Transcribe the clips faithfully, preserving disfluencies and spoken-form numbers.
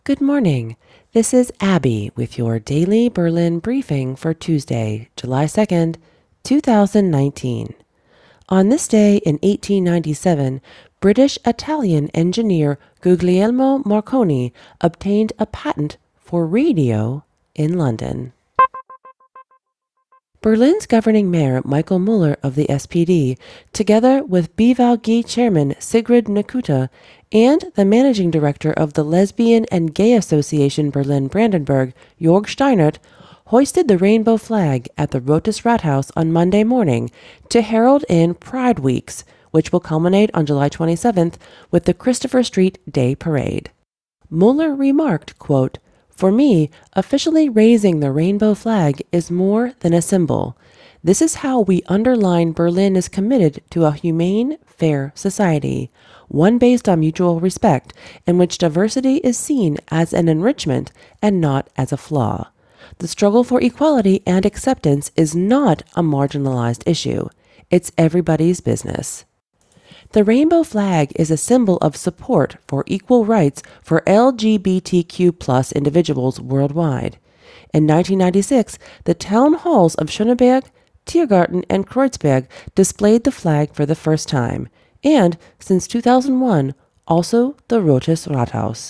Good morning. This is Abby with your daily Berlin briefing for Tuesday, July second, two thousand nineteen. On this day in eighteen ninety-seven, British-Italian engineer Guglielmo Marconi obtained a patent for radio in London. Berlin's governing mayor Michael Müller of the S P D, together with B V G chairman Sigrid Nakuta and the managing director of the Lesbian and Gay Association Berlin-Brandenburg, Jörg Steinert, hoisted the rainbow flag at the Rotes Rathaus on Monday morning to herald in Pride Weeks, which will culminate on July twenty-seventh with the Christopher Street Day Parade. Müller remarked, quote, "For me, officially raising the rainbow flag is more than a symbol. This is how we underline Berlin is committed to a humane, fair society, one based on mutual respect, in which diversity is seen as an enrichment and not as a flaw. The struggle for equality and acceptance is not a marginalized issue. It's everybody's business." The rainbow flag is a symbol of support for equal rights for L G B T Q plus individuals worldwide. In nineteen ninety-six, the town halls of Schöneberg, Tiergarten, and Kreuzberg displayed the flag for the first time, and, since two thousand one, also the Rotes Rathaus.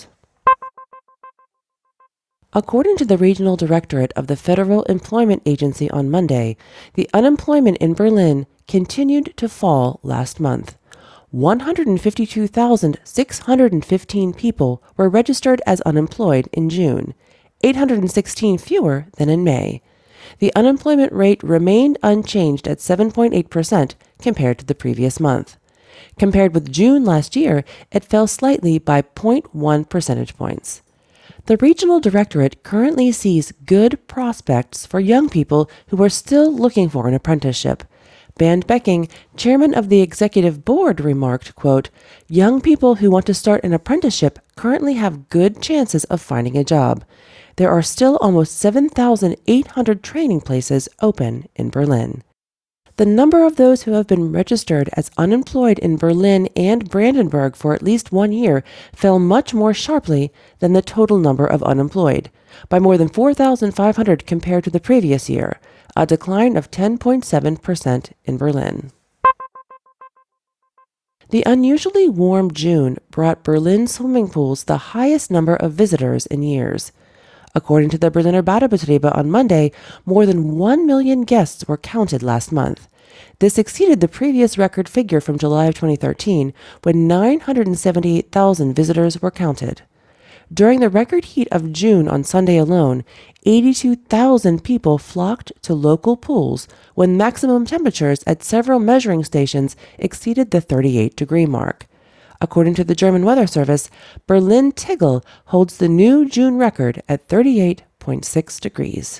According to the Regional Directorate of the Federal Employment Agency on Monday, the unemployment in Berlin continued to fall last month. one hundred fifty-two thousand six hundred fifteen people were registered as unemployed in June, eight hundred sixteen fewer than in May. The unemployment rate remained unchanged at seven point eight percent compared to the previous month. Compared with June last year, it fell slightly by zero point one percentage points. The Regional Directorate currently sees good prospects for young people who are still looking for an apprenticeship. Bernd Becking, chairman of the executive board, remarked, quote, "Young people who want to start an apprenticeship currently have good chances of finding a job. There are still almost seven thousand eight hundred training places open in Berlin." The number of those who have been registered as unemployed in Berlin and Brandenburg for at least one year fell much more sharply than the total number of unemployed, by more than four thousand five hundred compared to the previous year, a decline of ten point seven percent in Berlin. The unusually warm June brought Berlin swimming pools the highest number of visitors in years. According to the Berliner Badebetriebe on Monday, more than one million guests were counted last month. This exceeded the previous record figure from July of twenty thirteen, when nine hundred seventy-eight thousand visitors were counted. During the record heat of June on Sunday alone, eighty-two thousand people flocked to local pools when maximum temperatures at several measuring stations exceeded the thirty-eight degree mark. According to the German Weather Service, Berlin Tegel holds the new June record at thirty-eight point six degrees.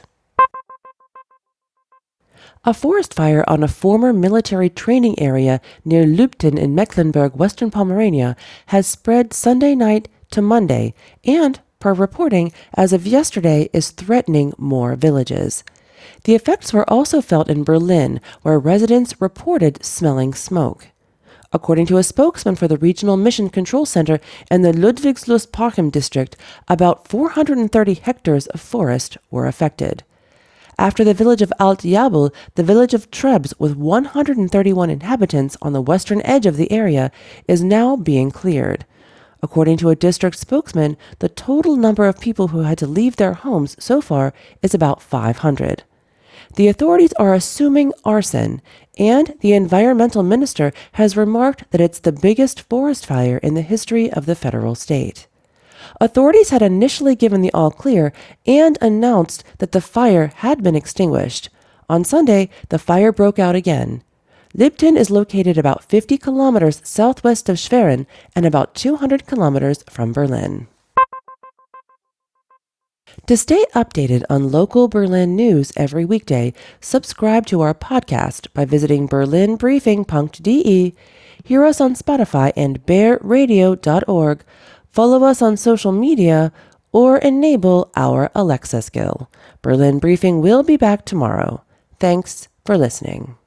A forest fire on a former military training area near Lübten in Mecklenburg, Western Pomerania, has spread Sunday night to Monday and, per reporting, as of yesterday is threatening more villages. The effects were also felt in Berlin, where residents reported smelling smoke. According to a spokesman for the Regional Mission Control Center in the Ludwigslust-Parchim district, about four hundred thirty hectares of forest were affected. After the village of Alt-Jabel, the village of Trebs, with one hundred thirty-one inhabitants on the western edge of the area, is now being cleared. According to a district spokesman, the total number of people who had to leave their homes so far is about five hundred. The authorities are assuming arson, and the environmental minister has remarked that it's the biggest forest fire in the history of the federal state. Authorities had initially given the all-clear and announced that the fire had been extinguished. On Sunday, the fire broke out again. Lübten is located about fifty kilometers southwest of Schwerin and about two hundred kilometers from Berlin. To stay updated on local Berlin news every weekday, subscribe to our podcast by visiting berlin briefing dot de, hear us on Spotify and bear radio dot org, follow us on social media, or enable our Alexa skill. Berlin Briefing will be back tomorrow. Thanks for listening.